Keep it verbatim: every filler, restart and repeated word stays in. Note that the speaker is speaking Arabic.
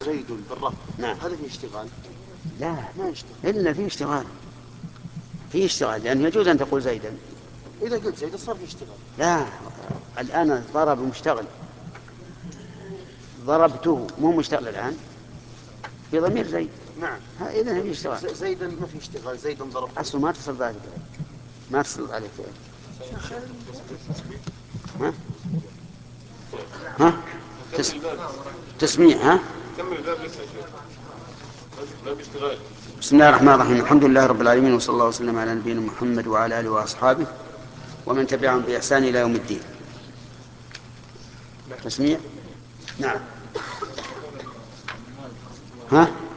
زيد بالرفع. نعم. هذا فيه اشتغال؟ لا ما يشتغل. إلا في اشتغال، في اشتغال، لأنه يجوز أن تقول زيدا. إذا قلت زيد صار فيه اشتغال. لا، الآن ضرب مشتغل، ضربته مو مشتغل الآن بضمير زيد. نعم. إذا في اشتغال. زيدا ما في اشتغال، زيدا ضرب. أصله ما تصل ذلك، ما تصل عليه فعل. ها؟ ها؟ تس... تسميع. ها؟ بسم الله الرحمن الرحيم. الحمد لله رب العالمين، وصلى الله وسلم على نبينا محمد وعلى آله وأصحابه ومن تبعهم بإحسان إلى يوم الدين. تسميع. نعم. ها؟